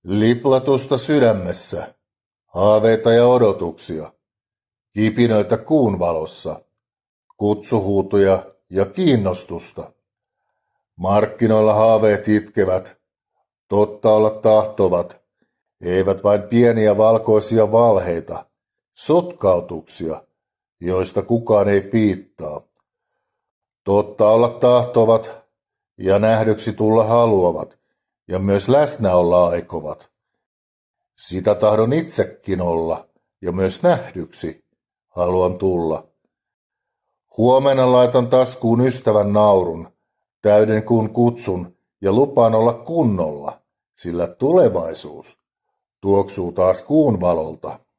Liplatusta sydämessä, haaveita ja odotuksia, kipinöitä kuun valossa, kutsuhuutoja ja kiinnostusta. Markkinoilla haaveet itkevät, totta olla tahtovat, eivät vain pieniä valkoisia valheita, sotkautuksia, joista kukaan ei piittaa. Totta olla tahtovat ja nähdyksi tulla haluavat ja myös läsnä olla aikovat. Sitä tahdon itsekin olla ja myös nähdyksi haluan tulla. Huomenna laitan taskuun ystävän naurun, täyden kuun kutsun ja lupaan olla kunnolla, sillä tulevaisuus tuoksuu taas kuun valolta.